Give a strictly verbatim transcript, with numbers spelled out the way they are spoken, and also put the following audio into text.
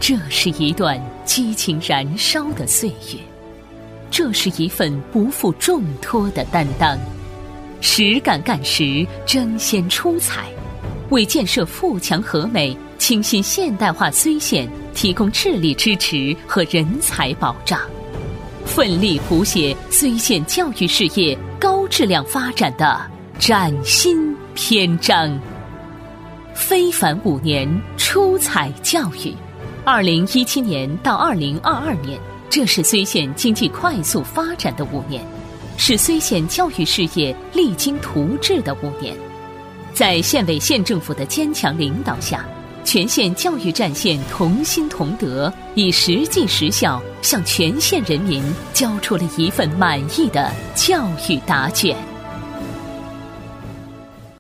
这是一段激情燃烧的岁月，这是一份不负重托的担当。实干干实，争先出彩，为建设富强和美、清新现代化睢县提供智力支持和人才保障，奋力谱写睢县教育事业高质量发展的崭新篇章。非凡五年，出彩教育。二零一七年到二零二二年，这是睢县经济快速发展的五年，是睢县教育事业励精图治的五年。在县委县政府的坚强领导下，全县教育战线同心同德，以实际实效向全县人民交出了一份满意的教育答卷。